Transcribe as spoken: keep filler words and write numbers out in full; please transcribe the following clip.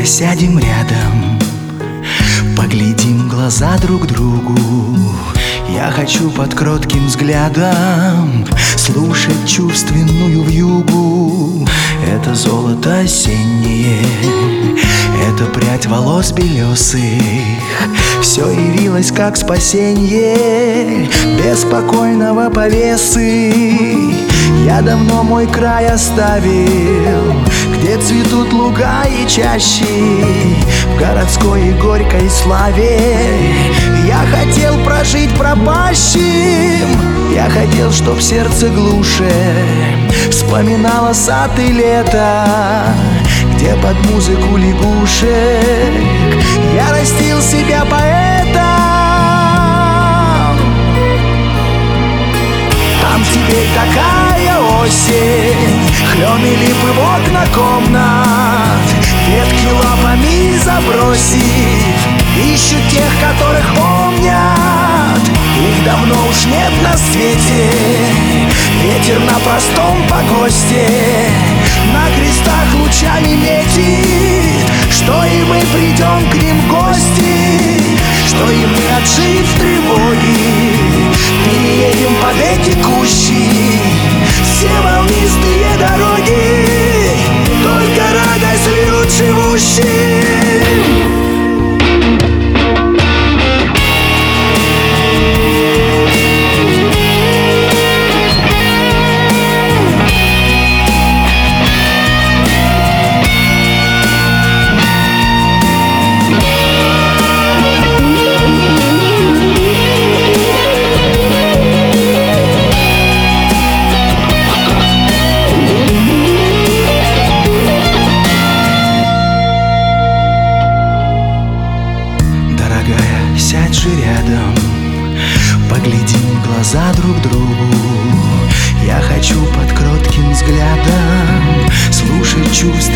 сядем рядом, поглядим в глаза друг другу. Я хочу под кротким взглядом слушать чувственную вьюгу. Это золото осеннее, это прядь волос белесых. Все явилось как спасенье беспокойного повесы. Я давно мой край оставил, где цветут луга и чащи, в городской и горькой славе. Я хотел прожить пропащим, я хотел, чтоб сердце глуше вспоминало сад и лето, где под музыку лягушек я растил себя поэтом. Там теперь такая осень, клен и липы в окна комнат, ветки лапами забросив, ищут тех, которых помнят. Их давно уж нет на свете, ветер на простом погосте на крестах лучами метит, что и мы придем к ним в гости, что и мы, отжив тревоги, переедем под эти кущи все волнистые дороги, только радость льют живущим. Сядь же рядом, поглядим в глаза друг другу. Я хочу под кротким взглядом слушать чувства